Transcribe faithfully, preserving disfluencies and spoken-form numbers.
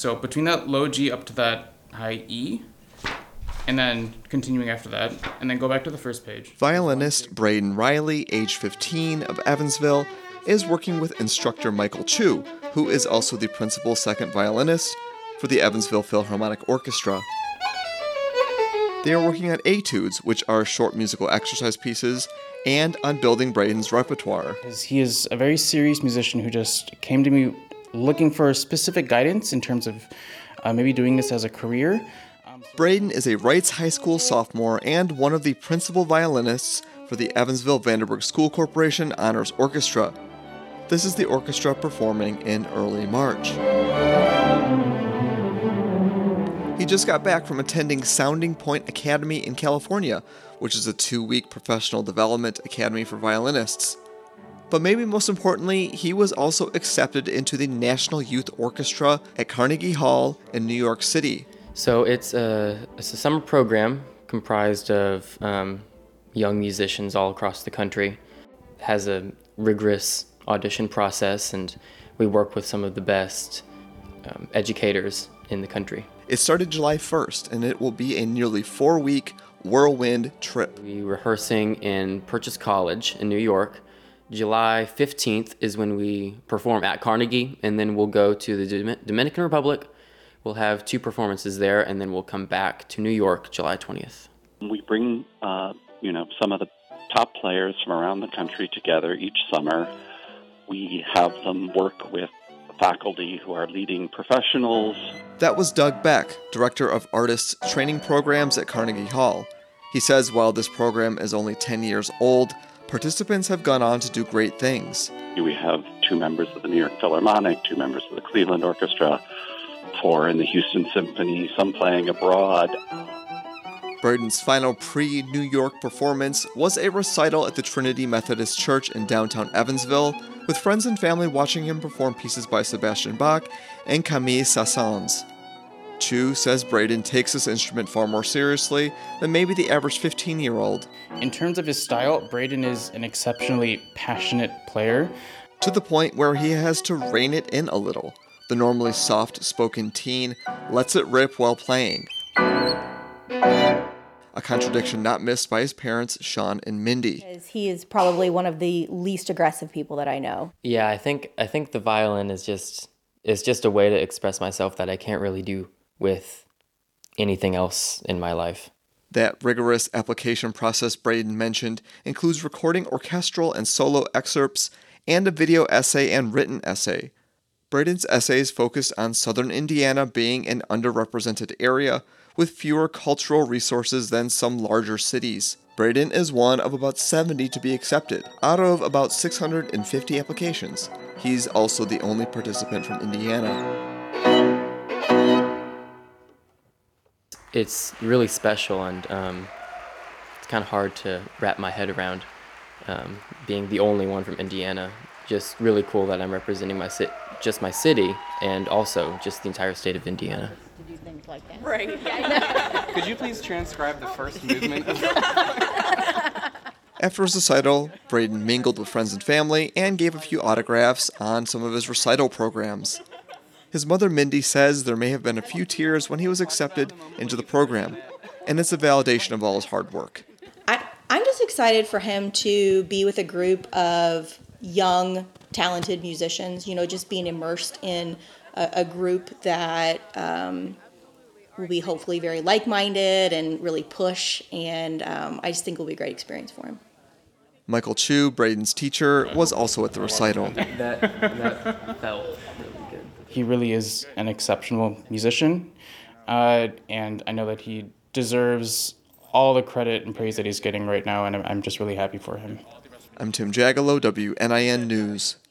So between that low G up to that high E, and then continuing after that, and then go back to the first page. Violinist Braden Riley, age fifteen, of Evansville, is working with instructor Michael Chu, who is also the principal second violinist for the Evansville Philharmonic Orchestra. They are working on etudes, which are short musical exercise pieces, and on building Braden's repertoire. He is a very serious musician who just came to me looking for specific guidance in terms of uh, maybe doing this as a career. Braden is a Wrights High School sophomore and one of the principal violinists for the Evansville Vanderburgh School Corporation Honors Orchestra. This is the orchestra performing in early March. He just got back from attending Sounding Point Academy in California, which is a two-week professional development academy for violinists. But maybe most importantly, he was also accepted into the National Youth Orchestra at Carnegie Hall in New York City. So it's a, it's a summer program comprised of um, young musicians all across the country. It has a rigorous audition process, and we work with some of the best um, educators in the country. It started July first, and it will be a nearly four-week whirlwind trip. We're rehearsing in Purchase College in New York. July fifteenth is when we perform at Carnegie, and then we'll go to the Dom- Dominican Republic. We'll have two performances there, and then we'll come back to New York July twentieth. We bring, uh, you know, some of the top players from around the country together each summer. We have them work with faculty who are leading professionals. That was Doug Beck, Director of Artists Training Programs at Carnegie Hall. He says while this program is only ten years old, participants have gone on to do great things. We have two members of the New York Philharmonic, two members of the Cleveland Orchestra, four in the Houston Symphony, some playing abroad. Braden's final pre-New York performance was a recital at the Trinity Methodist Church in downtown Evansville, with friends and family watching him perform pieces by Sebastian Bach and Camille Saint-Saëns. Chu says Braden takes this instrument far more seriously than maybe the average fifteen-year-old. In terms of his style, Braden is an exceptionally passionate player. To the point where he has to rein it in a little. The normally soft-spoken teen lets it rip while playing. A contradiction not missed by his parents, Sean and Mindy. He is probably one of the least aggressive people that I know. Yeah, I think I think the violin is just is just a way to express myself that I can't really do with anything else in my life. That rigorous application process Braden mentioned includes recording orchestral and solo excerpts and a video essay and written essay. Braden's essays focused on southern Indiana being an underrepresented area with fewer cultural resources than some larger cities. Braden is one of about seventy to be accepted, out of about six hundred fifty applications. He's also the only participant from Indiana. It's really special, and um, it's kind of hard to wrap my head around um, being the only one from Indiana. Just really cool that I'm representing my ci- just my city, and also just the entire state of Indiana. To do things like that. Right. Could you please transcribe the first movement of After his recital, Braden mingled with friends and family and gave a few autographs on some of his recital programs. His mother Mindy says there may have been a few tears when he was accepted into the program, and it's a validation of all his hard work. I, I'm just excited for him to be with a group of young, talented musicians, you know, just being immersed in a, a group that um, will be hopefully very like-minded and really push, and um, I just think it will be a great experience for him. Michael Chu, Braden's teacher, was also at the recital. That, that felt really good. He really is an exceptional musician, uh, and I know that he deserves all the credit and praise that he's getting right now, and I'm, I'm just really happy for him. I'm Tim Jagalo, W N I N News.